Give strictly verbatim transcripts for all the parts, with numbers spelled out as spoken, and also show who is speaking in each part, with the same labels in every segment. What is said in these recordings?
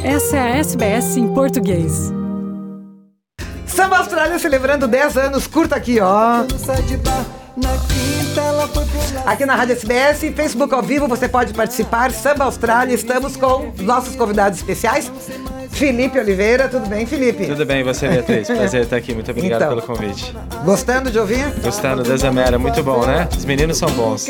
Speaker 1: Essa é a S B S em português.
Speaker 2: Samba Austrália celebrando dez anos, curta aqui, ó. Aqui na Rádio S B S, Facebook ao vivo, você pode participar. Samba Austrália, estamos com nossos convidados especiais. Felipe Oliveira, tudo bem, Felipe?
Speaker 3: Tudo bem, e você, Beatriz? Prazer estar aqui, muito obrigado
Speaker 2: então,
Speaker 3: pelo convite.
Speaker 2: Gostando de ouvir?
Speaker 3: Gostando da Zamera, muito bom, né? Os meninos são bons.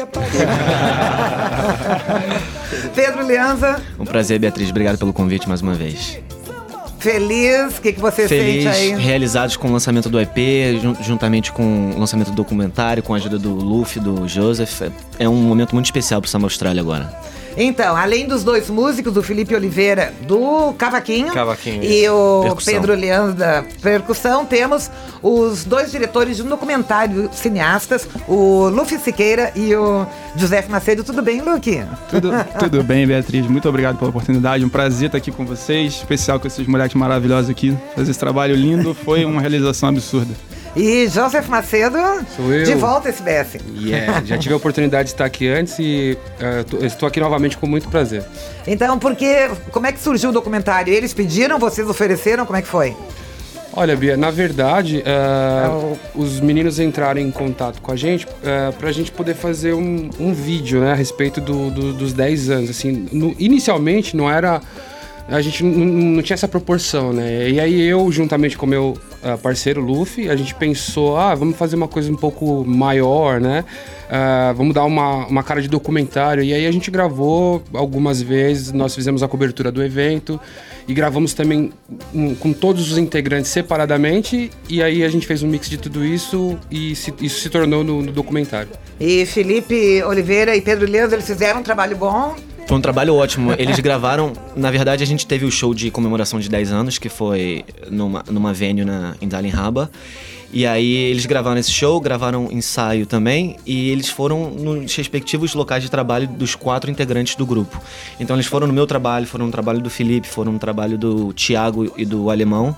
Speaker 2: Pedro Lianza.
Speaker 4: Um prazer, Beatriz, obrigado pelo convite mais uma vez.
Speaker 2: Feliz, o que, que você
Speaker 4: Feliz,
Speaker 2: sente aí?
Speaker 4: Realizados com o lançamento do E P, jun- juntamente com o lançamento do documentário, com a ajuda do Luffy, do Joseph. É um momento muito especial pro Samba Austrália agora.
Speaker 2: Então, além dos dois músicos, o Felipe Oliveira do Cavaquinho,
Speaker 3: Cavaquinho,
Speaker 2: e o
Speaker 4: percussão.
Speaker 2: Pedro Lianza da Percussão, temos os dois diretores de um documentário, cineastas, o Luffy Siqueira e o José Macedo. Tudo bem, Luque?
Speaker 5: Tudo, tudo bem, Beatriz. Muito obrigado pela oportunidade. Um prazer estar aqui com vocês, especial com esses moleques maravilhosos aqui. Fazer esse trabalho lindo foi uma realização absurda.
Speaker 2: E Joseph Macedo,
Speaker 6: Sou eu.
Speaker 2: de volta à S B S.
Speaker 6: Yeah, já tive a oportunidade de estar aqui antes e uh, tô- estou aqui novamente com muito prazer.
Speaker 2: Então, porque, como é que surgiu o documentário? Eles pediram, vocês ofereceram, como é que foi?
Speaker 6: Olha, Bia, na verdade, uh, os meninos entraram em contato com a gente uh, para a gente poder fazer um, um vídeo, né, a respeito do, do- dos dez anos. Assim, no- inicialmente não era... A gente não, não tinha essa proporção, né? E aí eu, juntamente com o meu uh, parceiro Luffy, a gente pensou, ah, vamos fazer uma coisa um pouco maior, né? Uh, vamos dar uma, uma cara de documentário. E aí a gente gravou algumas vezes, nós fizemos a cobertura do evento e gravamos também um, com todos os integrantes separadamente. E aí a gente fez um mix de tudo isso e se, isso se tornou no, no documentário.
Speaker 2: E Felipe Oliveira e Pedro Lianza, eles fizeram um trabalho bom.
Speaker 4: Foi um trabalho ótimo. Eles gravaram... Na verdade, a gente teve o show de comemoração de dez anos, que foi numa, numa venue na, em Darling Harbour. E aí eles gravaram esse show, gravaram ensaio também, e eles foram nos respectivos locais de trabalho dos quatro integrantes do grupo. Então eles foram no meu trabalho, foram no trabalho do Felipe, foram no trabalho do Thiago e do Alemão,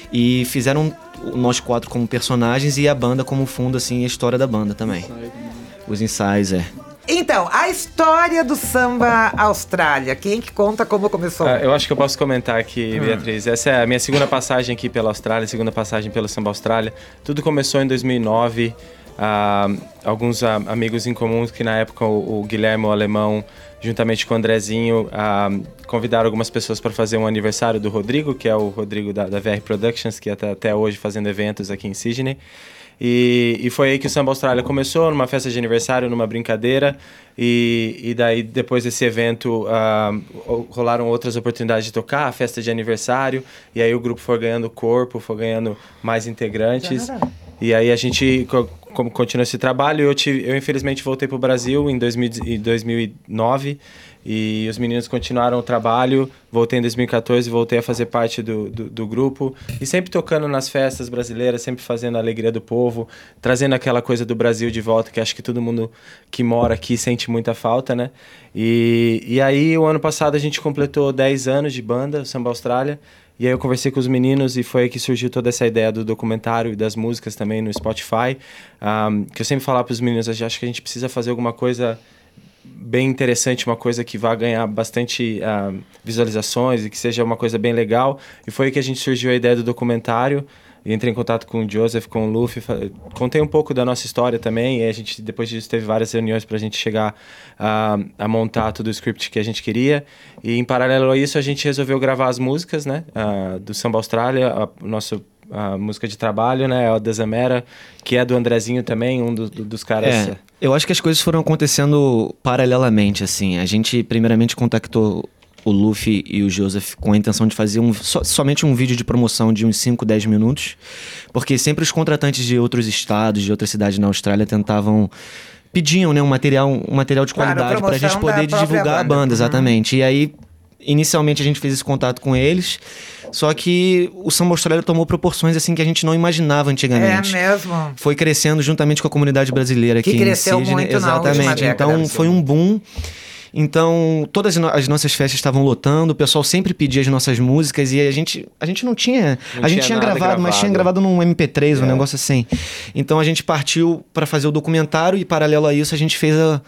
Speaker 4: e fizeram nós quatro como personagens e a banda como fundo, assim, a história da banda também. Os ensaios, é.
Speaker 2: Então, a história do Samba Austrália. Quem que conta como começou?
Speaker 3: Ah, eu acho que eu posso comentar aqui, Beatriz. Essa é a minha segunda passagem aqui pela Austrália, segunda passagem pelo Samba Austrália. Tudo começou em dois mil e nove. Ah, alguns ah, amigos em comum, que na época o, o Guilherme, o Alemão, juntamente com o Andrezinho, ah, convidaram algumas pessoas para fazer um aniversário do Rodrigo, que é o Rodrigo da, da V R Productions, que está até hoje fazendo eventos aqui em Sydney. E, e foi aí que o Samba Austrália começou, numa festa de aniversário, numa brincadeira. E, e daí, depois desse evento, uh, rolaram outras oportunidades de tocar, a festa de aniversário. E aí o grupo foi ganhando corpo, foi ganhando mais integrantes. E aí a gente co- co- continuou esse trabalho. Eu, tive, eu infelizmente, voltei para o Brasil em dois mil, em dois mil e nove. E os meninos continuaram o trabalho. Voltei em dois mil e catorze, voltei a fazer parte do, do, do grupo. E sempre tocando nas festas brasileiras, sempre fazendo a alegria do povo, trazendo aquela coisa do Brasil de volta, que acho que todo mundo que mora aqui sente muita falta, né? E, e aí, o ano passado, a gente completou dez anos de banda, o Samba Austrália. E aí eu conversei com os meninos e foi aí que surgiu toda essa ideia do documentário e das músicas também no Spotify. Um, que eu sempre falava para os meninos, eu acho que a gente precisa fazer alguma coisa bem interessante, uma coisa que vá ganhar bastante uh, visualizações e que seja uma coisa bem legal. E foi aí que a gente surgiu a ideia do documentário. E entrei em contato com o Joseph, com o Luffy, fa- contei um pouco da nossa história também, e a gente, depois disso, teve várias reuniões para a gente chegar a, a montar todo o script que a gente queria. E, em paralelo a isso, a gente resolveu gravar as músicas, né, uh, do Samba Austrália, a, nossa a música de trabalho, né, a da Zamera, que é do Andrezinho também, um do, do, dos caras...
Speaker 4: É, eu acho que as coisas foram acontecendo paralelamente, assim. A gente, primeiramente, contactou o Luffy e o Joseph com a intenção de fazer um, so, somente um vídeo de promoção de uns cinco, dez minutos, porque sempre os contratantes de outros estados, de outras cidades na Austrália tentavam... pediam, né, um material, um material de
Speaker 2: Claro,
Speaker 4: qualidade pra gente
Speaker 2: promoção
Speaker 4: poder
Speaker 2: da própria
Speaker 4: divulgar a
Speaker 2: banda.
Speaker 4: banda,
Speaker 2: Uhum.
Speaker 4: exatamente. E aí, inicialmente, a gente fez esse contato com eles, só que o Samba Austrália tomou proporções assim que a gente não imaginava antigamente.
Speaker 2: É mesmo.
Speaker 4: Foi crescendo juntamente com a comunidade brasileira aqui
Speaker 2: Que cresceu
Speaker 4: em Sydney.
Speaker 2: muito na última
Speaker 4: Exatamente.
Speaker 2: década,
Speaker 4: Então, foi um boom. Então, todas as nossas festas estavam lotando, o pessoal sempre pedia as nossas músicas e a gente, a gente não tinha...
Speaker 3: Não
Speaker 4: a gente
Speaker 3: tinha
Speaker 4: tinha
Speaker 3: nada
Speaker 4: gravado, mas
Speaker 3: gravado.
Speaker 4: tinha gravado num M P três, um
Speaker 3: É.
Speaker 4: negócio assim. Então, a gente partiu para fazer o documentário e, paralelo a isso, a gente fez a,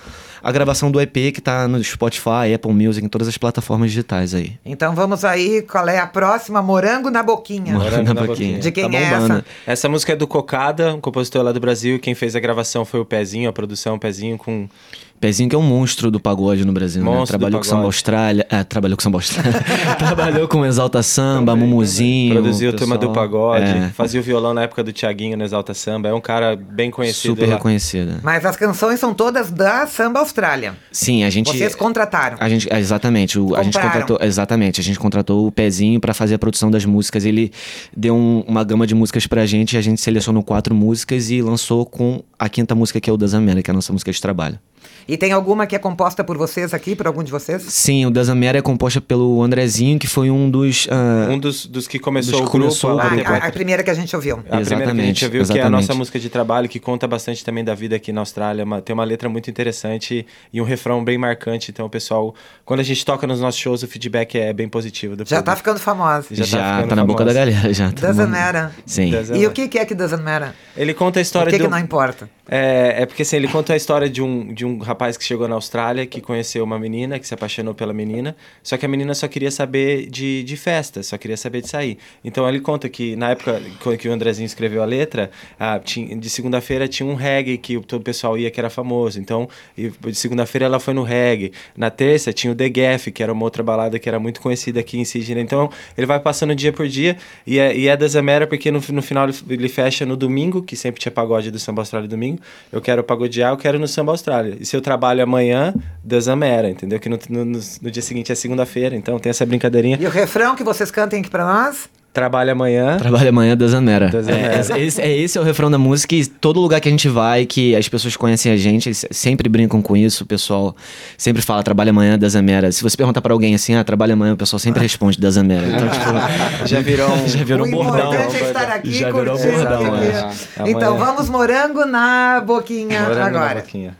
Speaker 4: a gravação do E P que tá no Spotify, Apple Music, em todas as plataformas digitais aí.
Speaker 2: Então vamos aí, qual é a próxima? Morango na Boquinha.
Speaker 4: Morango
Speaker 3: na
Speaker 4: na
Speaker 3: Boquinha.
Speaker 4: boquinha.
Speaker 2: De quem
Speaker 4: Tá
Speaker 2: é
Speaker 4: bombando.
Speaker 2: essa?
Speaker 3: Essa música é do Cocada, um compositor lá do Brasil, e quem fez a gravação foi o Pezinho, a produção Pezinho com...
Speaker 4: Pezinho que é um monstro do pagode no Brasil, né?
Speaker 3: Monstro do
Speaker 4: Trabalhou com
Speaker 3: pagode.
Speaker 4: Samba Austrália. É, trabalhou com Samba Austrália. Trabalhou com Exalta Samba, Mumuzinho.
Speaker 3: Produziu a Turma do
Speaker 4: pessoal.
Speaker 3: Pagode,
Speaker 4: É,
Speaker 3: fazia o violão na época do Thiaguinho no Exalta Samba. É um cara bem conhecido
Speaker 4: super
Speaker 3: lá.
Speaker 4: reconhecida.
Speaker 2: Mas as canções são todas da Samba Austrália.
Speaker 4: Sim, a gente.
Speaker 2: Vocês contrataram.
Speaker 4: A gente, é, exatamente, o, a gente
Speaker 2: Compraram.
Speaker 4: contratou, exatamente, a gente contratou o Pezinho pra fazer a produção das músicas. Ele deu um- uma gama de músicas pra gente, e a gente selecionou quatro músicas e lançou com a quinta música, que é o Das América, que é a nossa música de trabalho.
Speaker 2: E tem alguma que é composta por vocês aqui, por algum de vocês?
Speaker 4: Sim, o Das América é composta pelo Andrezinho, que foi um dos. ah,
Speaker 3: Um dos, dos que começou
Speaker 4: Dos
Speaker 3: o
Speaker 4: que
Speaker 3: grupo.
Speaker 4: começou o
Speaker 3: lá
Speaker 2: A,
Speaker 3: no tempo.
Speaker 2: a- a primeira que a gente ouviu.
Speaker 3: A primeira que a
Speaker 4: Exatamente,
Speaker 3: gente viu, que é a
Speaker 4: exatamente.
Speaker 3: nossa música de trabalho, que conta bastante também da vida aqui na Austrália. Uma- tem uma letra muito interessante e um refrão bem marcante. Então, o pessoal, quando a gente toca nos nossos shows, o feedback é bem positivo. Do
Speaker 2: Já tá
Speaker 3: público.
Speaker 2: ficando famosa.
Speaker 3: Já
Speaker 4: Já,
Speaker 3: tá
Speaker 4: tá,
Speaker 3: ficando
Speaker 4: na boca da
Speaker 3: famosa.
Speaker 4: galera. Já, tá
Speaker 2: Doesn't
Speaker 4: bom.
Speaker 2: matter.
Speaker 4: Sim.
Speaker 3: Doesn't-
Speaker 2: E o que que é que doesn't matter?
Speaker 3: Ele conta a
Speaker 2: O
Speaker 3: história
Speaker 2: que
Speaker 3: do...
Speaker 2: que não importa?
Speaker 3: É, é porque assim, ele conta a história de um, de um rapaz que chegou na Austrália, que conheceu uma menina, que se apaixonou pela menina, só que a menina só queria saber de, de festa, só queria saber de sair. Então ele conta que na época que o Andrezinho escreveu a letra, ah, tinha, de segunda-feira tinha um reggae que todo o pessoal ia, que era famoso. Então, e de segunda-feira ela foi no reggae. Na terça tinha o The Gaff, que era uma outra balada que era muito conhecida aqui em Sydney. Então ele vai passando dia por dia, e é, e é das América porque no, no final ele, ele fecha no domingo, que sempre tinha pagode do Samba Austrália domingo. Eu quero pagodear, eu quero no Samba Austrália. E se eu trabalho amanhã, das Amera, entendeu? Que no, no, no, no dia seguinte é segunda-feira, então tem essa brincadeirinha.
Speaker 2: E o refrão que vocês cantem aqui pra nós?
Speaker 3: Trabalho amanhã.
Speaker 4: Trabalho amanhã das Amera.
Speaker 3: Das
Speaker 4: É,
Speaker 3: Amera.
Speaker 4: é, esse, é esse é o refrão da música, e todo lugar que a gente vai, que as pessoas conhecem a gente, eles sempre brincam com isso, o pessoal sempre fala, trabalho amanhã das Amera. Se você perguntar pra alguém assim, ah, trabalho amanhã, o pessoal sempre responde das Amera. Então, tipo,
Speaker 3: Já virou um...
Speaker 4: já virou
Speaker 2: o
Speaker 4: bordão.
Speaker 2: importante é estar aqui
Speaker 4: Já virou
Speaker 2: curtindo.
Speaker 4: bordão,
Speaker 2: aqui.
Speaker 3: é.
Speaker 2: Então
Speaker 3: Amanhã.
Speaker 2: vamos morango na boquinha
Speaker 3: Morango na
Speaker 2: agora.
Speaker 3: boquinha.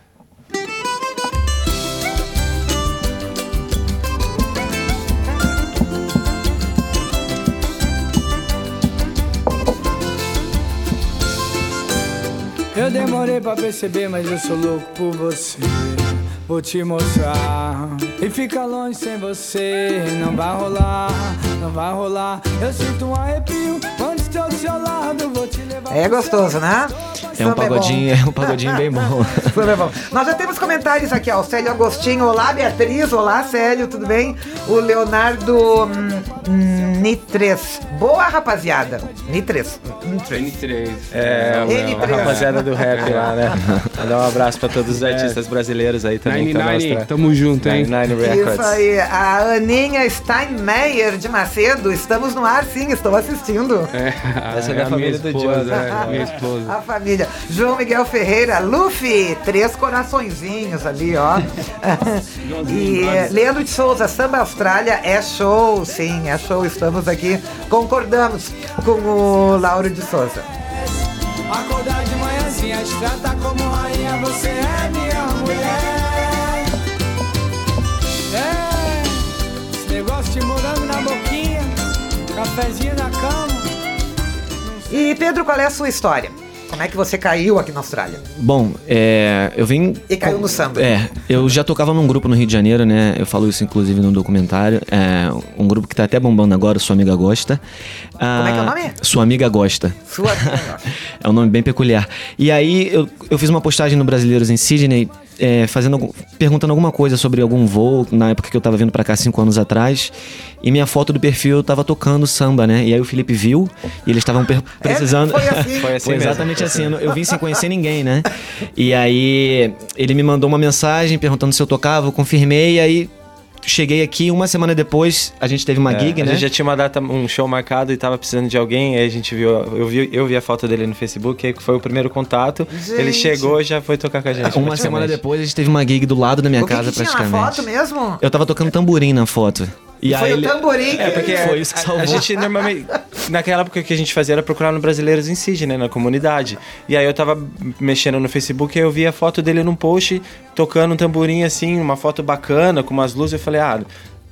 Speaker 7: Eu demorei pra perceber, mas eu sou louco por você. Vou te mostrar. E fica longe sem você. Não vai rolar, não vai rolar. Eu sinto um arrepio quando estou do seu lado. Vou te levar.
Speaker 2: É gostoso, né?
Speaker 4: É um
Speaker 2: Samba
Speaker 4: pagodinho, é um pagodinho bem bom.
Speaker 2: Samba é bom. Nós já temos comentários aqui, ó. O Célio Agostinho, olá Beatriz, olá Célio, tudo bem? O Leonardo hum, hum, Nitres. Boa rapaziada. Nitres. Nitres.
Speaker 6: N três.
Speaker 3: É,
Speaker 2: N
Speaker 3: a
Speaker 2: três.
Speaker 3: rapaziada do rap lá, né? Mandar um abraço pra todos os artistas brasileiros aí também. que estão na
Speaker 6: noventa e nove,
Speaker 3: Austrália.
Speaker 6: tamo junto, hein?
Speaker 3: noventa e nove Records.
Speaker 2: Isso aí, a Aninha Steinmeier de Macedo, estamos no ar sim, estou assistindo.
Speaker 6: É,
Speaker 3: Essa é da
Speaker 6: a
Speaker 3: família
Speaker 6: minha
Speaker 3: do
Speaker 6: esposa,
Speaker 3: Johnny.
Speaker 6: é, minha esposa.
Speaker 2: A família. João Miguel Ferreira, Luffy, três coraçõezinhos ali, ó. E eh, Leandro de Souza, Samba Austrália é show, sim, é show. Estamos aqui, concordamos com o Lauro de Souza.
Speaker 7: Acordar de manhãzinha, te tratar como rainha. Você é minha mulher. É, esse negócio de morango na boquinha, cafezinho na cama.
Speaker 2: E Pedro, qual é a sua história? Como é que você caiu aqui na Austrália?
Speaker 4: Bom, é, eu vim...
Speaker 2: E caiu no samba.
Speaker 4: É, eu já tocava num grupo no Rio de Janeiro, né? Eu falo isso inclusive no documentário. É um grupo que tá até bombando agora, Sua Amiga Gosta.
Speaker 2: Como é que é o nome?
Speaker 4: Sua Amiga Gosta.
Speaker 2: Sua.
Speaker 4: É um nome bem peculiar. E aí eu, eu fiz uma postagem no Brasileiros em Sydney, é, fazendo, algum- perguntando alguma coisa sobre algum voo, na época que eu tava vindo pra cá cinco anos atrás. E minha foto do perfil eu tava tocando samba, né? E aí o Felipe viu, e eles estavam per- precisando...
Speaker 2: Foi assim.
Speaker 3: Foi assim
Speaker 4: Foi
Speaker 3: mesmo.
Speaker 4: exatamente assim, eu, não- eu vim sem conhecer ninguém, né? E aí ele me mandou uma mensagem perguntando se eu tocava, eu confirmei, e aí cheguei aqui, uma semana depois a gente teve uma
Speaker 3: É,
Speaker 4: gig,
Speaker 3: a
Speaker 4: né?
Speaker 3: gente já tinha uma data, um show marcado e tava precisando de alguém, aí a gente viu, eu vi, eu vi a foto dele no Facebook, aí foi o primeiro contato, ele
Speaker 2: Gente.
Speaker 3: chegou e já foi tocar com a gente.
Speaker 4: Uma
Speaker 3: praticamente.
Speaker 4: semana depois a gente teve uma gig do lado da minha
Speaker 2: O que,
Speaker 4: casa
Speaker 2: que tinha na
Speaker 4: praticamente.
Speaker 2: foto mesmo?
Speaker 4: Eu tava tocando tamborim na foto. E
Speaker 2: Foi
Speaker 4: aí
Speaker 2: o
Speaker 4: ele...
Speaker 2: tamborim.
Speaker 3: É, porque
Speaker 4: Foi isso que
Speaker 3: a-
Speaker 4: salvou.
Speaker 3: A, gente normalmente, naquela época que a gente fazia era procurar no Brasileiros em Sydney, né, na comunidade. E aí eu tava mexendo no Facebook e eu vi a foto dele num post, tocando um tamborim assim, uma foto bacana, com umas luzes, eu falei, ah...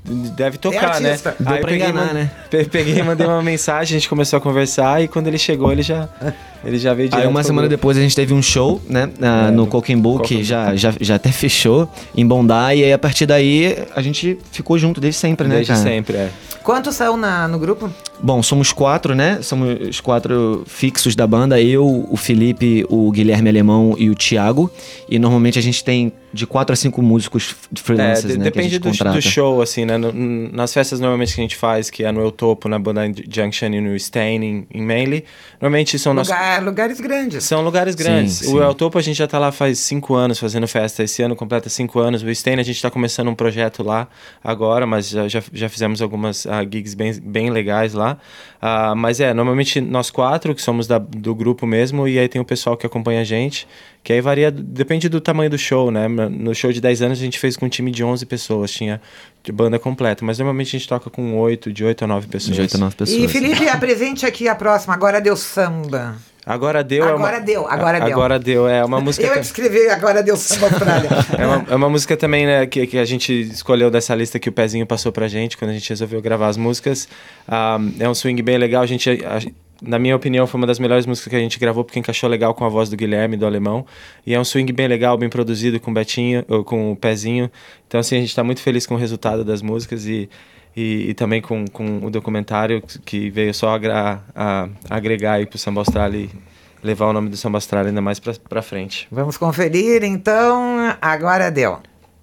Speaker 3: deve tocar, né?
Speaker 2: artista.
Speaker 4: Deu
Speaker 3: Aí eu
Speaker 4: pra
Speaker 3: peguei,
Speaker 4: enganar,
Speaker 3: man-
Speaker 4: né?
Speaker 3: pe- Peguei e mandei uma mensagem, a gente começou a conversar e quando ele chegou, ele já, ele já veio direto.
Speaker 4: Aí uma
Speaker 3: pro
Speaker 4: semana
Speaker 3: grupo.
Speaker 4: depois a gente teve um show, né, na-
Speaker 3: É,
Speaker 4: no
Speaker 3: no
Speaker 4: Coquimbo, que
Speaker 3: Coquimbo.
Speaker 4: já, já, já até fechou, em Bondi, e aí a partir daí a gente ficou junto desde sempre, né,
Speaker 3: Desde
Speaker 4: cara?
Speaker 3: sempre, é.
Speaker 2: Quantos são na, no grupo?
Speaker 4: Bom, somos quatro, né? Somos os quatro fixos da banda. Eu, o Felipe, o Guilherme Alemão e o Thiago. E normalmente a gente tem de quatro a cinco músicos
Speaker 3: É,
Speaker 4: freelancers,
Speaker 3: de-
Speaker 4: né?
Speaker 3: depende
Speaker 4: que a gente
Speaker 3: do,
Speaker 4: contrata.
Speaker 3: do show, assim, né? No- n- nas festas normalmente que a gente faz, que é no El Topo, na Banda Junction e no Stain, em, em Manly, normalmente são nossos...
Speaker 2: Lugar, lugares grandes.
Speaker 3: São lugares grandes.
Speaker 4: Sim, sim.
Speaker 3: O El Topo a gente já tá lá faz cinco anos fazendo festa. Esse ano completa cinco anos. O Stain a gente tá começando um projeto lá agora, mas já, já, já fizemos algumas uh, gigs bem, bem legais lá. Uh, mas é, normalmente nós quatro, que somos da, do grupo mesmo, e aí tem o pessoal que acompanha a gente, que aí varia, depende do tamanho do show, né? No show de dez anos a gente fez com um time de onze pessoas, tinha de banda completa, mas normalmente a gente toca com oito, de oito a nove pessoas.
Speaker 4: De oito a nove pessoas.
Speaker 2: E Felipe, apresente aqui a próxima. Agora deu samba.
Speaker 3: Agora deu. é
Speaker 2: Agora
Speaker 3: uma-
Speaker 2: deu, agora deu.
Speaker 3: Agora deu, é uma música.
Speaker 2: Eu que escrevi Agora Deu Samba Austrália.
Speaker 3: É uma, é uma música também, né, que, que a gente escolheu dessa lista que o Pezinho passou pra gente quando a gente resolveu gravar as músicas. Ah, é um swing bem legal, a gente, a- na minha opinião, foi uma das melhores músicas que a gente gravou, porque encaixou legal com a voz do Guilherme, do Alemão. E é um swing bem legal, bem produzido, com o Betinho, ou com o Pezinho. Então, assim, a gente tá muito feliz com o resultado das músicas e, e, e também com, com o documentário, que veio só agra, a, agregar aí pro Samba Austrália e levar o nome do Samba Austrália ainda mais pra, pra frente.
Speaker 2: Vamos conferir, então. Agora deu.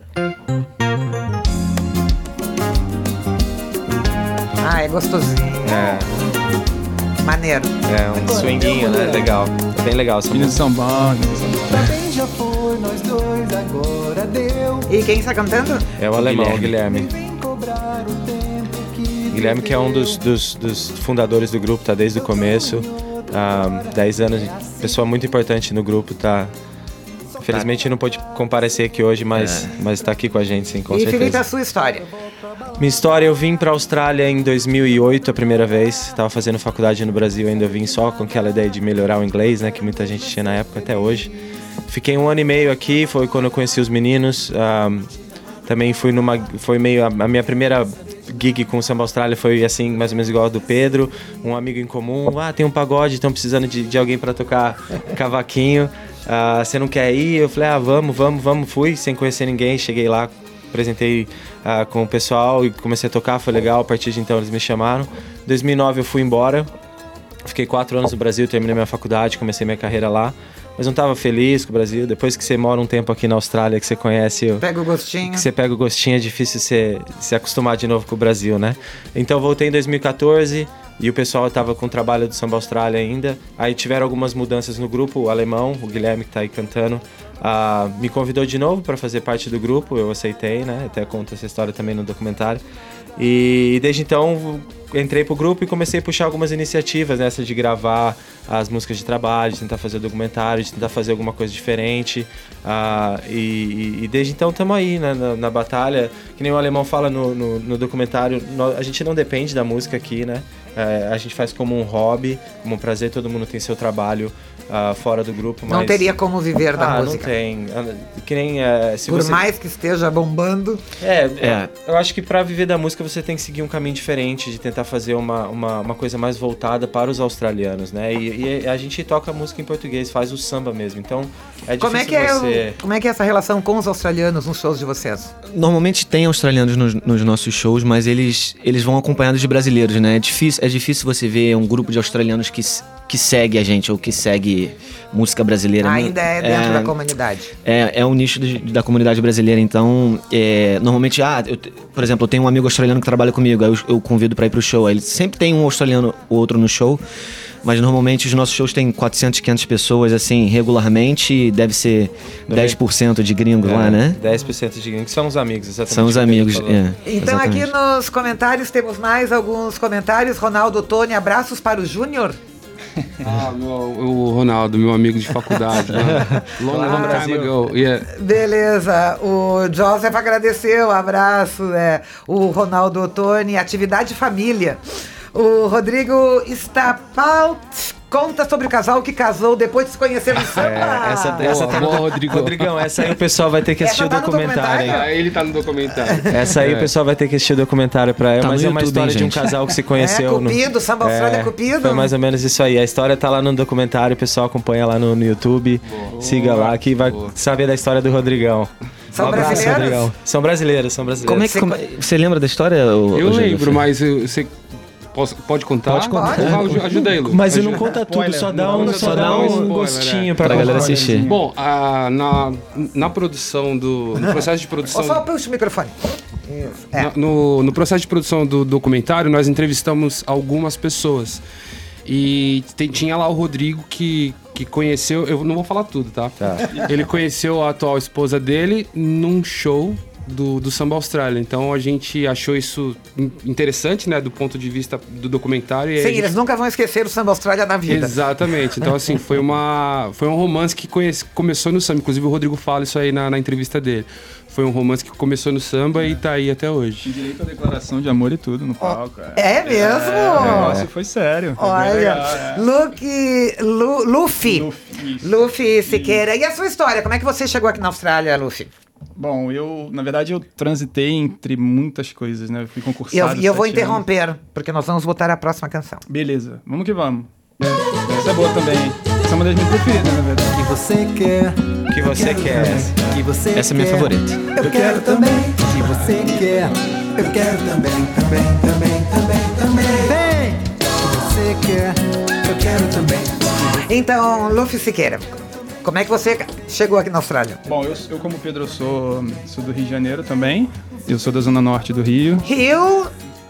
Speaker 2: Ah, é gostosinho.
Speaker 3: É,
Speaker 2: Maneiro.
Speaker 3: é um swinguinho, né? Legal. É bem legal essa
Speaker 5: Filho de
Speaker 3: música.
Speaker 5: São Paulo.
Speaker 7: Também já foi, nós dois, agora deu.
Speaker 2: E quem está cantando?
Speaker 3: É o alemão, o Guilherme.
Speaker 7: Vem cobrar o tempo que
Speaker 3: Guilherme, que é um dos, dos, dos fundadores do grupo, tá desde o começo. Há dez anos, pessoa muito importante no grupo, tá? Infelizmente não pôde comparecer aqui hoje, mas, mas tá aqui com a gente, sim, com
Speaker 2: e Felipe,
Speaker 3: certeza.
Speaker 2: a sua história.
Speaker 3: Minha história, eu vim pra Austrália em dois mil e oito a primeira vez. Tava fazendo faculdade no Brasil, ainda vim só com aquela ideia de melhorar o inglês, né? Que muita gente tinha na época, até hoje. Fiquei um ano e meio aqui, foi quando eu conheci os meninos. Um, também fui numa... Foi meio... A, a minha primeira gig com o Samba Austrália foi assim, mais ou menos igual a do Pedro. Um amigo em comum. Ah, tem um pagode, estão precisando de, de alguém pra tocar cavaquinho. Ah, você não quer ir? Eu falei, ah, vamos, vamos, vamos. Fui, sem conhecer ninguém. Cheguei lá, apresentei ah, com o pessoal e comecei a tocar, foi legal. A partir de então eles me chamaram. Em dois mil e nove eu fui embora. Fiquei quatro anos no Brasil, terminei minha faculdade, comecei minha carreira lá. Mas não estava feliz com o Brasil. Depois que você mora um tempo aqui na Austrália, que você conhece... o-
Speaker 2: Pega o gostinho.
Speaker 3: que você pega o gostinho, é difícil você se acostumar de novo com o Brasil, né? Então eu voltei em dois mil e quatorze e o pessoal estava com o trabalho do Samba Austrália ainda. Aí tiveram algumas mudanças no grupo. O Alemão, o Guilherme que tá aí cantando, ah, me convidou de novo para fazer parte do grupo. Eu aceitei, né? Até conto essa história também no documentário. E desde então entrei pro grupo e comecei a puxar algumas iniciativas nessa de gravar as músicas de trabalho, de tentar fazer documentário, de tentar fazer alguma coisa diferente. Ah, e, e desde então estamos aí, né, na, na batalha. Que nem o Alemão fala no, no, no documentário, nó- a gente não depende da música aqui, né? É, a gente faz como um hobby, como um prazer, todo mundo tem seu trabalho ah, fora do grupo. Mas...
Speaker 2: Não teria como viver da
Speaker 3: ah,
Speaker 2: música.
Speaker 3: não tem. Ah, Que nem... eh, se
Speaker 2: Por
Speaker 3: você...
Speaker 2: mais que esteja bombando.
Speaker 3: É,
Speaker 4: É.
Speaker 3: eu acho que pra viver da música você tem que seguir um caminho diferente, de tentar fazer uma, uma, uma coisa mais voltada para os australianos, né? E, e a gente toca música em português, faz o samba mesmo, então é difícil
Speaker 2: Como é, que é
Speaker 3: você...
Speaker 2: o- como é que é essa relação com os australianos nos shows de vocês?
Speaker 4: Normalmente tem australianos nos, nos nossos shows, mas eles, eles vão acompanhados de brasileiros, né? É difícil, é difícil você ver um grupo de australianos que, s- que segue a gente ou que segue música brasileira.
Speaker 2: Ainda é dentro da comunidade.
Speaker 4: É, é um nicho de- da comunidade brasileira, então, é, normalmente, ah, eu te- por exemplo, eu tenho um amigo australiano que trabalha comigo, aí eu, eu convido pra ir pro show, aí ele sempre tem um australiano ou outro no show, mas normalmente os nossos shows têm quatrocentas, quinhentas pessoas, assim, regularmente, deve ser dez por cento de gringos
Speaker 3: É,
Speaker 4: lá, né?
Speaker 3: dez por cento de gringos, são os amigos, exatamente.
Speaker 4: São os
Speaker 3: o que ele
Speaker 4: amigos,
Speaker 3: falou.
Speaker 4: é.
Speaker 2: Então
Speaker 4: exatamente.
Speaker 2: aqui nos comentários temos mais alguns comentários. Ronaldo Tony, abraços para o Júnior.
Speaker 6: Ah, meu, o Ronaldo, meu amigo de faculdade. né? Long, long time ago. Yeah.
Speaker 2: Beleza, o Joseph agradeceu, abraço, é, o Ronaldo Tony, atividade família. O Rodrigo Stapalt, Conta sobre o casal que casou depois de se conhecer no samba.
Speaker 3: É, essa,
Speaker 6: Boa,
Speaker 3: essa tá no,
Speaker 6: boa, Rodrigo.
Speaker 3: Rodrigão, essa aí o pessoal vai ter que assistir
Speaker 2: Essa
Speaker 3: o
Speaker 2: tá no
Speaker 3: documentário, hein?
Speaker 2: documentário?
Speaker 6: Ah, ele tá no documentário.
Speaker 3: Essa aí o pessoal vai ter que assistir o documentário pra ela,
Speaker 4: Tá
Speaker 3: mas
Speaker 4: no
Speaker 3: é uma
Speaker 4: YouTube,
Speaker 3: história
Speaker 4: hein,
Speaker 3: de um
Speaker 4: gente?
Speaker 3: casal que se
Speaker 2: É,
Speaker 3: conheceu.
Speaker 2: Cupido,
Speaker 3: no,
Speaker 2: Samba Austrália é Cupido.
Speaker 3: Foi mais ou menos isso aí. A história tá lá no documentário, o pessoal acompanha lá no, no YouTube. Siga lá que vai
Speaker 6: Boa.
Speaker 3: saber da história do Rodrigão.
Speaker 2: São
Speaker 3: Um abraço,
Speaker 2: brasileiros?
Speaker 3: Rodrigão. São brasileiros, são brasileiros.
Speaker 4: Como é que... Como, você lembra da história? ô-
Speaker 6: Eu
Speaker 4: ô, Diego?
Speaker 6: lembro, mas eu- você posso- pode contar?
Speaker 3: Pode contar.
Speaker 6: Ah, ajuda aí, Lu.
Speaker 3: Mas eu não
Speaker 6: Ajuda.
Speaker 3: conta tudo, só dá um,
Speaker 6: Não,
Speaker 3: só
Speaker 6: só
Speaker 3: dá
Speaker 6: dá um
Speaker 3: um
Speaker 6: spoiler,
Speaker 3: gostinho
Speaker 6: é.
Speaker 3: pra,
Speaker 4: Pra galera
Speaker 3: contar.
Speaker 4: assistir.
Speaker 6: Bom, a- na, na produção do... No processo de
Speaker 2: Ó,
Speaker 6: produção...
Speaker 2: só puxa o microfone. Isso. É.
Speaker 6: Na- No, no processo de produção do documentário, nós entrevistamos algumas pessoas. E te- tinha lá o Rodrigo que, que conheceu. Eu não vou falar tudo, tá?
Speaker 3: Tá.
Speaker 6: Ele conheceu a atual esposa dele num show do, do Samba Austrália. Então a gente achou isso in- interessante, né? Do ponto de vista do documentário. E aí
Speaker 2: Sim,
Speaker 6: a gente-
Speaker 2: eles nunca vão esquecer o Samba Austrália na vida.
Speaker 6: Exatamente. Então, assim, foi, uma, foi um romance que conhece, começou no samba. Inclusive, o Rodrigo fala isso aí na, na entrevista dele. Foi um romance que começou no samba e tá aí até hoje.
Speaker 5: Direito à declaração de amor e tudo no palco. É,
Speaker 2: É mesmo?
Speaker 5: o negócio foi sério. Foi bem legal,
Speaker 2: Olha,
Speaker 5: é.
Speaker 2: Luke, Lu, Luffy.
Speaker 5: Luffy, isso.
Speaker 2: Luffy Siqueira. E a sua história? Como é que você chegou aqui na Austrália, Luffy?
Speaker 5: Bom, eu, na verdade, eu transitei entre muitas coisas, né? Eu fui
Speaker 2: E
Speaker 5: concursado.
Speaker 2: eu, e eu vou
Speaker 5: sete anos.
Speaker 2: interromper, porque nós vamos botar a próxima canção.
Speaker 5: Beleza, vamos que vamos. Essa é boa também. Essa é uma das minhas preferidas, na verdade.
Speaker 8: que você quer,
Speaker 3: O que você quer?
Speaker 8: que você
Speaker 4: Essa é minha
Speaker 8: quer.
Speaker 4: favorita.
Speaker 8: Eu quero também, que você quer. Eu quero também, também, também, também, também. Vem, que você quer. Eu quero também.
Speaker 2: Então, Luffy Siqueira, como é que você chegou aqui na Austrália?
Speaker 5: Bom, eu, eu como Pedro, eu sou, sou do Rio de Janeiro também. Eu sou da zona norte do Rio.
Speaker 2: Rio,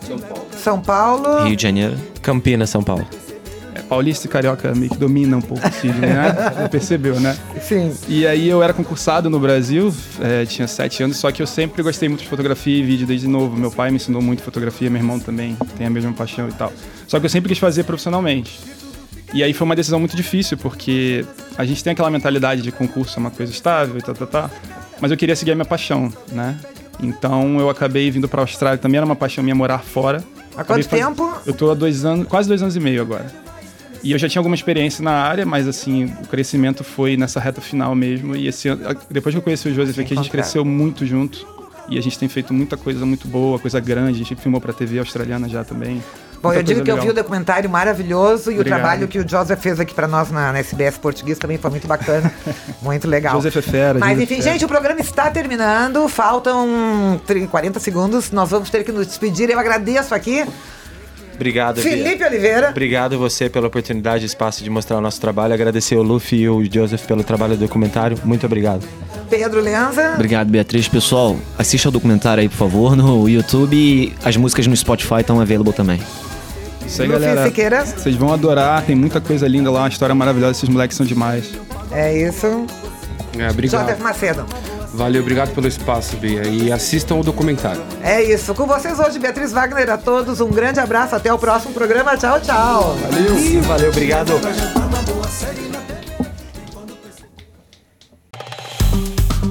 Speaker 2: São Paulo.
Speaker 4: Rio de Janeiro.
Speaker 3: Campinas, São Paulo.
Speaker 5: É, paulista e carioca meio que dominam um pouco o Sidney, né? Você percebeu, né?
Speaker 2: Sim.
Speaker 5: E aí eu era concursado no Brasil, é, tinha sete anos, só que eu sempre gostei muito de fotografia e vídeo desde novo. Meu pai me ensinou muito fotografia, meu irmão também tem a mesma paixão e tal. Só que eu sempre quis fazer profissionalmente. E aí foi uma decisão muito difícil, porque a gente tem aquela mentalidade de concurso, é uma coisa estável e tal, tal, tal. Mas eu queria seguir a minha paixão, né? Então eu acabei vindo pra Austrália, também era uma paixão minha morar fora.
Speaker 2: Há
Speaker 5: Acabei
Speaker 2: quanto
Speaker 5: faz-
Speaker 2: tempo?
Speaker 5: Eu tô há dois anos, quase dois anos e meio agora. E eu já tinha alguma experiência na área, mas assim, o crescimento foi nessa reta final mesmo. E esse ano, depois que eu conheci o Joseph aqui, a gente
Speaker 2: encontrar.
Speaker 5: cresceu muito junto. E a gente tem feito muita coisa muito boa, coisa grande. A gente filmou pra T V australiana já também.
Speaker 2: Bom,
Speaker 5: Muita
Speaker 2: eu digo
Speaker 5: coisa
Speaker 2: que eu
Speaker 5: legal.
Speaker 2: vi o documentário maravilhoso e
Speaker 5: Obrigado.
Speaker 2: o trabalho que o Joseph fez aqui pra nós na, na S B S Português também foi muito bacana, muito legal.
Speaker 5: Joseph é fera,
Speaker 2: Mas
Speaker 5: Joseph
Speaker 2: enfim,
Speaker 5: é fera.
Speaker 2: gente, o programa está terminando, faltam trinta, quarenta segundos, nós vamos ter que nos despedir. Eu agradeço aqui,
Speaker 3: Obrigado, Bia.
Speaker 2: Felipe Oliveira.
Speaker 3: Obrigado você pela oportunidade e espaço de mostrar o nosso trabalho. Agradecer o Luffy e o Joseph pelo trabalho do documentário. Muito obrigado.
Speaker 2: Pedro Lenza.
Speaker 4: Obrigado, Beatriz. Pessoal, assista o documentário aí, por favor, no YouTube. E as músicas no Spotify estão available também.
Speaker 5: Isso aí,
Speaker 2: Luffy
Speaker 5: galera.
Speaker 2: Siqueira.
Speaker 5: Vocês vão adorar, tem muita coisa linda lá, uma história maravilhosa. Esses moleques são demais.
Speaker 2: É isso.
Speaker 6: É, obrigado.
Speaker 2: Joseph Macedo.
Speaker 6: Valeu, obrigado pelo espaço, Bia. E assistam o documentário.
Speaker 2: É isso. Com vocês hoje, Beatriz Wagner. A todos, um grande abraço. Até o próximo programa. Tchau, tchau.
Speaker 3: Valeu, valeu, obrigado.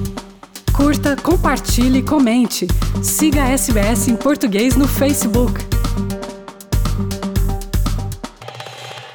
Speaker 1: Curta, compartilhe, comente. Siga a S B S em português no Facebook.